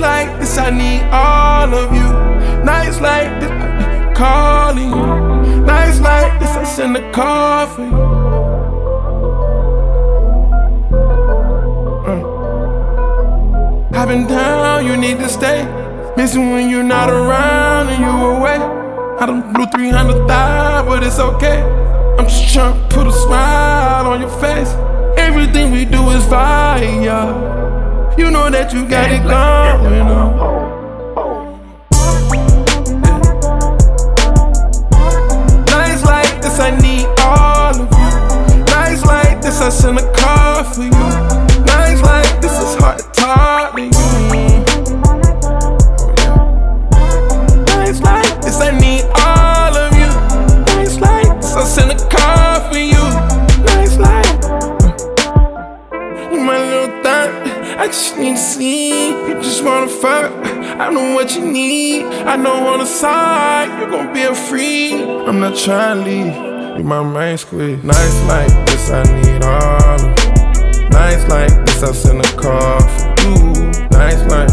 like this, I need all of you. Nights like this, I be calling you. Nights like this, I send a call for you. I've been down, you need to stay. Missing when you're not around and you away. I done blew 300,000, but it's okay. I'm just trying to put a smile on your face. Everything we do is fire. You know that you got it going on. Nights like this, I need all of you. Nights like this, I send a call for you. Nights like this, it's hard to talk to you. Nights like this, I need all of you. Nights like this, I send a call for you. Nights like you my little thing, I just need to see. You just wanna fuck, I know what you need. I know on the side, you gon' be a free. I'm not trying to leave, you my main squeeze. Nights like this, I need all of you. Nights like this, I send a call for you. Nights like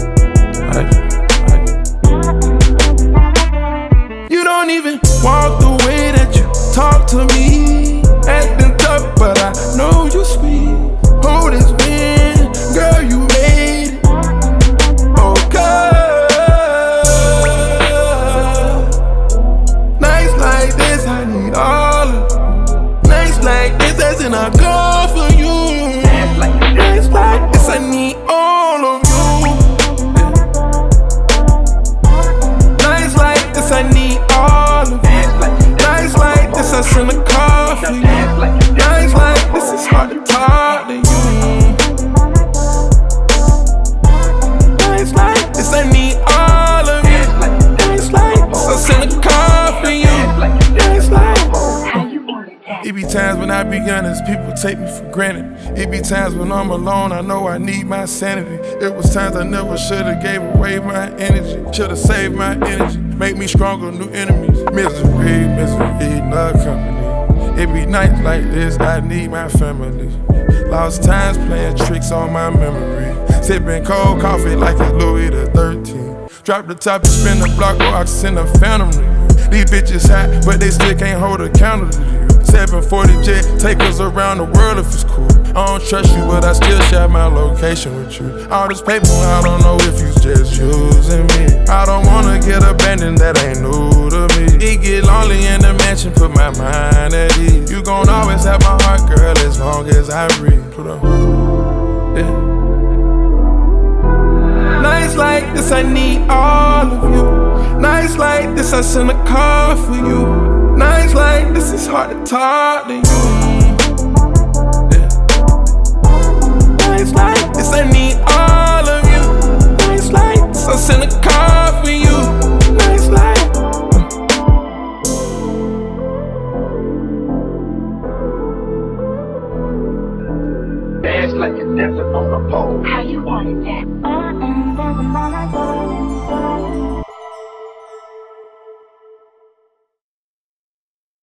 you don't even walk the way that you talk to me. Acting tough, but I know you sweet. Who this been? Girl, you made it. Oh, God. Nights like this, I need all of you. Nights like this, that's in a call for you. Nights like this, I need all of you. Nights like this, I need all of you. Nights like this, I send a call for you. Nights like this, it's hard to talk to you. Nights like this, I need all of you. Nights like this, I send a call for you. Nights like it be times when I be honest, people take me for granted. It be times when I'm alone, I know I need my sanity. It was times I never should've gave away my energy. Should've saved my energy, make me stronger, new enemies. Misery, misery, no company. It be nights like this, I need my family. Lost times playing tricks on my memory. Sipping cold coffee like it's Louis the 13th. Drop the top and spin the block, or I send a phantom to you. These bitches hot, but they still can't hold a candle to you. 740 jet, take us around the world if it's cool. I don't trust you, but I still share my location with you. All this paper, I don't know if you just using me. I don't wanna get abandoned, that ain't new to me. It get lonely in the mansion, put my mind at ease. You gon' always have my heart, girl, as long as I breathe. Put up, yeah. Nights like this, I need all of you. Nights like this, I send a call for you. Nights like this, it's hard to talk to you. Yeah. Nights like this, I need all of you. Nights like this, I send a call for you. Nights like dance like you're dancing on a pole. How you want it that?